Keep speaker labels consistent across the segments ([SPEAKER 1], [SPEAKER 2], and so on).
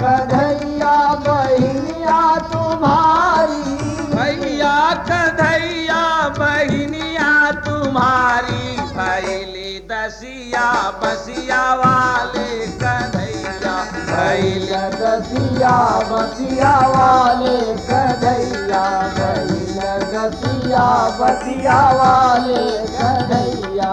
[SPEAKER 1] कन्हैया बहिनिया तुम्हारी,
[SPEAKER 2] भैया कन्हैया बहिनिया तुम्हारी, भैली दसिया बसिया वाले कन्हैया, भैली
[SPEAKER 1] दसिया बसिया वाले कन्हैया, दसिया बसिया वाले कन्हैया।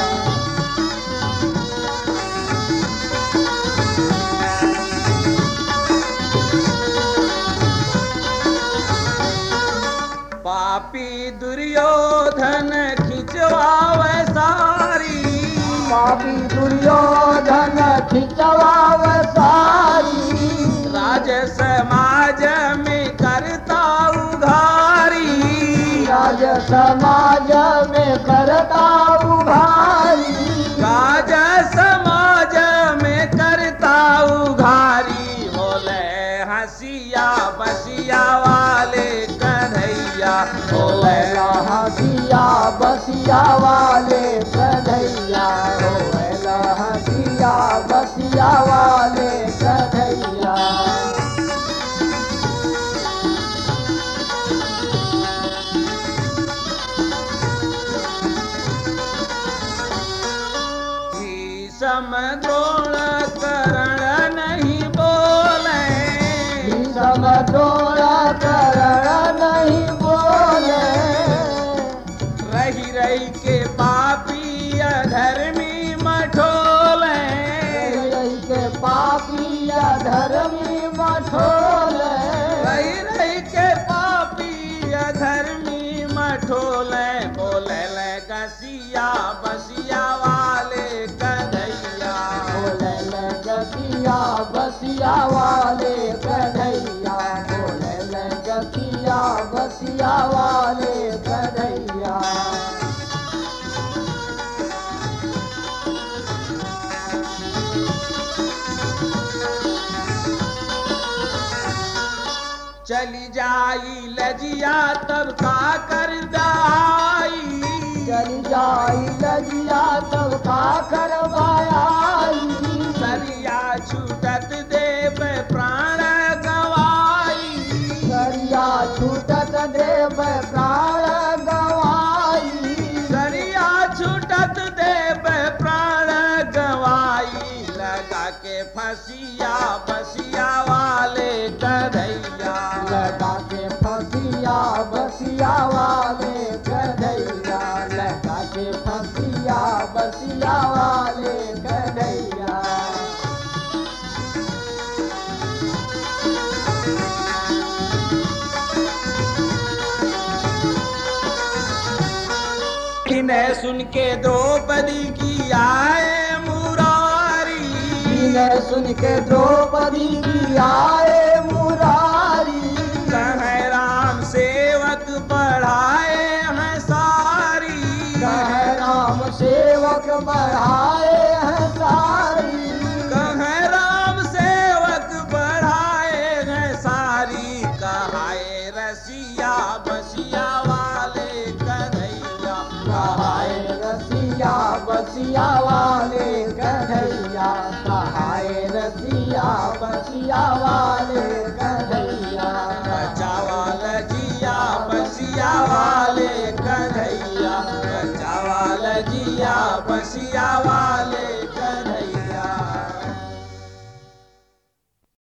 [SPEAKER 2] पापी दुर्योधन खिंचवावे सारी,
[SPEAKER 1] पापी दुर्योधन खिंचवावे सारी,
[SPEAKER 2] राज समाज में करता उघारी,
[SPEAKER 1] राज समाज में करता उघारी,
[SPEAKER 2] राज समाज में करता उघारी, बोले हंसिया बसिया वाले कन्हैया, बोले
[SPEAKER 1] हसिया बसिया वाले कन्हैया, हसिया बसिया वाले कन्हैया।
[SPEAKER 2] भीषम द्रोण कर्ण नहीं बोले,
[SPEAKER 1] भीषम द्रोण कर्ण नहीं बोले,
[SPEAKER 2] रही रही के पापी अधर्मी मठोले,
[SPEAKER 1] रही के पापी अधर्मी मठोले,
[SPEAKER 2] रही रही के पापी अधर्मी मठोले, बोले ले गसिया बसिया वाले कन्हैया,
[SPEAKER 1] बोले ले गसिया बसिया वाले कन्हैया, बोले ले गसिया बसिया वाले कन्हैया।
[SPEAKER 2] चली जाई लजिया तब का कर दाई,
[SPEAKER 1] चली जाई लजिया तब का करवाई,
[SPEAKER 2] सरिया छूटत देव प्राण गवाई,
[SPEAKER 1] सरिया छूटत देव प्राण गवाई,
[SPEAKER 2] सरिया छूटत देव प्राण गवाई, लगा के फसिया बसिया वाले कन्हैया,
[SPEAKER 1] लगा के फसिया बसिया वाले कन्हैया, लगा के फसिया बसिया वाले कन्हैया।
[SPEAKER 2] इन्हें सुन के द्रौपदी की आए मुरारी,
[SPEAKER 1] इन्हें सुन के द्रौपदी की आए मुरारी,
[SPEAKER 2] कहे राम सेवक बढ़ाए हैं सारी,
[SPEAKER 1] कहे राम सेवक बढ़ाए हैं सारी,
[SPEAKER 2] कहे राम सेवक बढ़ाए हैं सारी, कहाए रसिया बसिया वाले कन्हैया,
[SPEAKER 1] कहाए रसिया बसिया वाले कन्हैया, कहाए रसिया बसिया वाले कन्हैया।
[SPEAKER 2] बचावाल जिया बसिया वाले कन्हैया, बचावाल जिया बसिया वाले